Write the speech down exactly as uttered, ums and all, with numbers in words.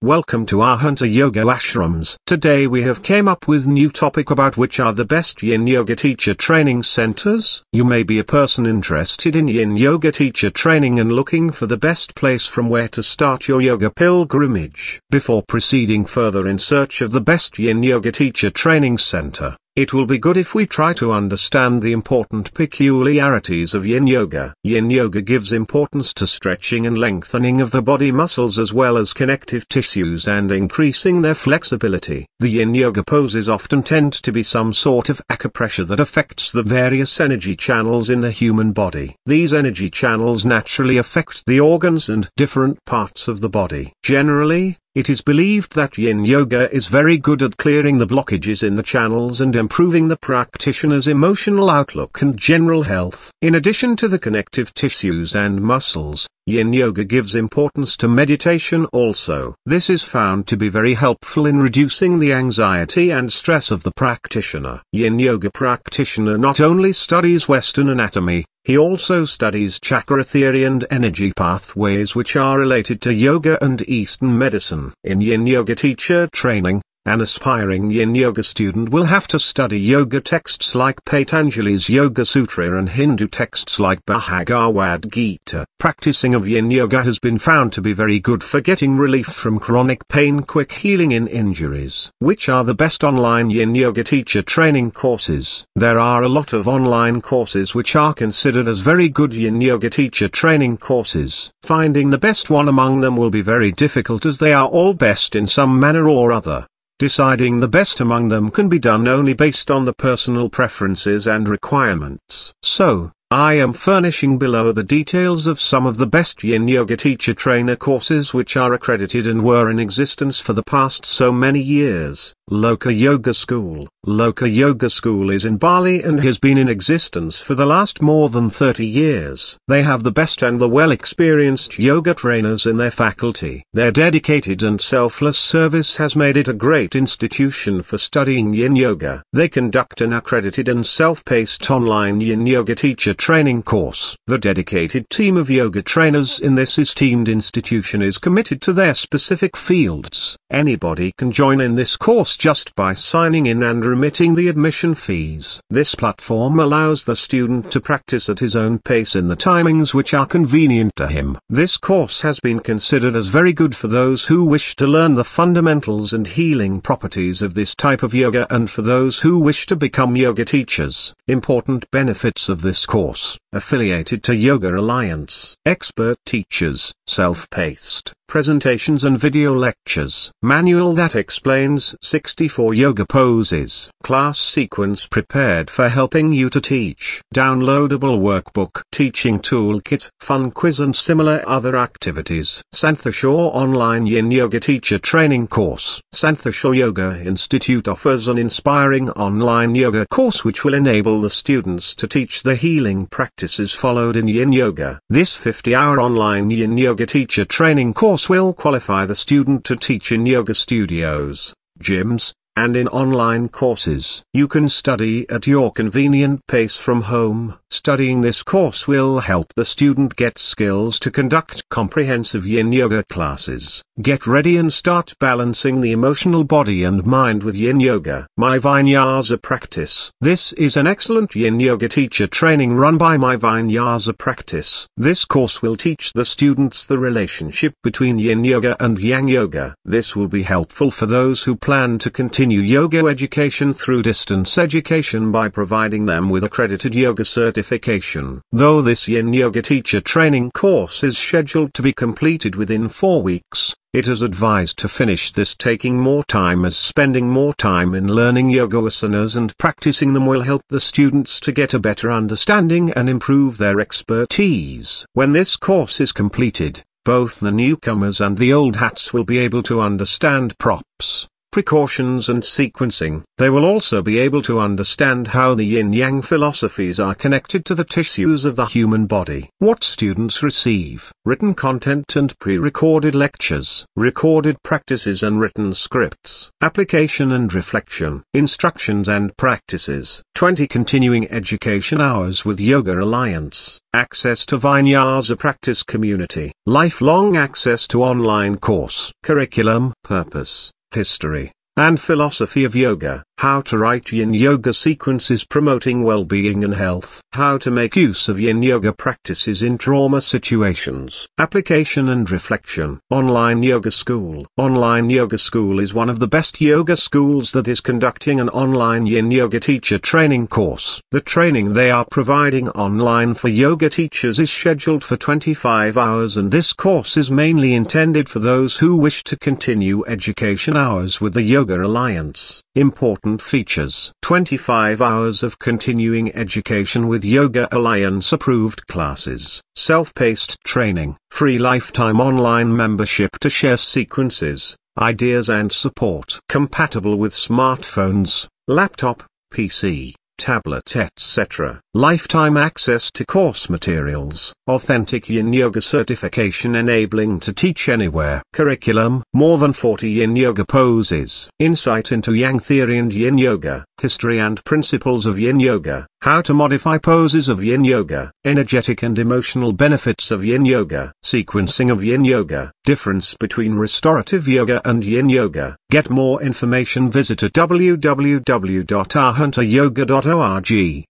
Welcome to our Hunter Yoga Ashrams. Today we have came up with new topic about which are the best Yin Yoga teacher training centers. You may be a person interested in Yin Yoga teacher training and looking for the best place from where to start your yoga pilgrimage. Before proceeding further in search of the best Yin Yoga teacher training center, it will be good if we try to understand the important peculiarities of Yin Yoga. Yin Yoga gives importance to stretching and lengthening of the body muscles as well as connective tissues and increasing their flexibility. The Yin Yoga poses often tend to be some sort of acupressure that affects the various energy channels in the human body. These energy channels naturally affect the organs and different parts of the body. Generally, it is believed that Yin Yoga is very good at clearing the blockages in the channels and improving the practitioner's emotional outlook and general health. In addition to the connective tissues and muscles, Yin Yoga gives importance to meditation also. This is found to be very helpful in reducing the anxiety and stress of the practitioner. Yin Yoga practitioner not only studies Western anatomy, he also studies chakra theory and energy pathways which are related to yoga and Eastern medicine. In Yin Yoga teacher training, an aspiring Yin Yoga student will have to study yoga texts like Patanjali's Yoga Sutra and Hindu texts like Bhagavad Gita. Practicing of Yin Yoga has been found to be very good for getting relief from chronic pain, quick healing in injuries. Which are the best online Yin Yoga teacher training courses? There are a lot of online courses which are considered as very good Yin Yoga teacher training courses. Finding the best one among them will be very difficult as they are all best in some manner or other. Deciding the best among them can be done only based on the personal preferences and requirements. So, I am furnishing below the details of some of the best Yin Yoga teacher trainer courses which are accredited and were in existence for the past so many years. Loka Yoga School. Loka Yoga School is in Bali and has been in existence for the last more than thirty years. They have the best and the well-experienced yoga trainers in their faculty. Their dedicated and selfless service has made it a great institution for studying Yin Yoga. They conduct an accredited and self-paced online Yin Yoga teacher training course. The dedicated team of yoga trainers in this esteemed institution is committed to their specific fields. Anybody can join in this course just by signing in and remitting the admission fees. This platform allows the student to practice at his own pace in the timings which are convenient to him. This course has been considered as very good for those who wish to learn the fundamentals and healing properties of this type of yoga and for those who wish to become yoga teachers. Important benefits of this course: affiliated to Yoga Alliance, expert teachers, self-paced presentations and video lectures, manual that explains sixty-four yoga poses, class sequence prepared for helping you to teach, downloadable workbook, teaching toolkit, fun quiz and similar other activities. Santhashore online Yin Yoga teacher training course. Santhashore Yoga Institute offers an inspiring online yoga course which will enable the students to teach the healing practices followed in Yin Yoga. This fifty hour online Yin Yoga teacher training course will qualify the student to teach in yoga studios, gyms, and in online courses. You can study at your convenient pace from home. Studying this course will help the student get skills to conduct comprehensive Yin Yoga classes. Get ready and start balancing the emotional body and mind with Yin Yoga. My Vinyasa Practice. This is an excellent Yin Yoga teacher training run by My Vinyasa Practice. This course will teach the students the relationship between Yin Yoga and Yang Yoga. This will be helpful for those who plan to continue yoga education through distance education by providing them with accredited yoga certification. Though this Yin Yoga teacher training course is scheduled to be completed within four weeks, it is advised to finish this taking more time as spending more time in learning yoga asanas and practicing them will help the students to get a better understanding and improve their expertise. When this course is completed, both the newcomers and the old hats will be able to understand props, precautions and sequencing. They will also be able to understand how the yin-yang philosophies are connected to the tissues of the human body. What students receive: written content and pre-recorded lectures, recorded practices and written scripts, application and reflection, instructions and practices, twenty continuing education hours with Yoga Alliance, access to Vinyasa practice community, lifelong access to online course, curriculum, purpose, history, and philosophy of yoga, how to write yin yoga sequences promoting well-being and health, how to make use of yin yoga practices in trauma situations, application and reflection. Online Yoga School. Online Yoga School is one of the best yoga schools that is conducting an online yin yoga teacher training course. The training they are providing online for yoga teachers is scheduled for twenty-five hours, and this course is mainly intended for those who wish to continue education hours with the Yoga Alliance. Important features: twenty-five hours of continuing education with Yoga Alliance approved classes, self-paced training, free lifetime online membership to share sequences, ideas and support. Compatible with smartphones, laptop, P C, tablet et cetera. Lifetime access to course materials, authentic yin yoga certification enabling to teach anywhere. Curriculum: more than forty yin yoga poses, insight into yang theory and yin yoga, history and principles of yin yoga, how to modify poses of yin yoga, energetic and emotional benefits of yin yoga, sequencing of yin yoga, difference between restorative yoga and yin yoga. Get more information, visit w w w dot arhanta yoga dot org.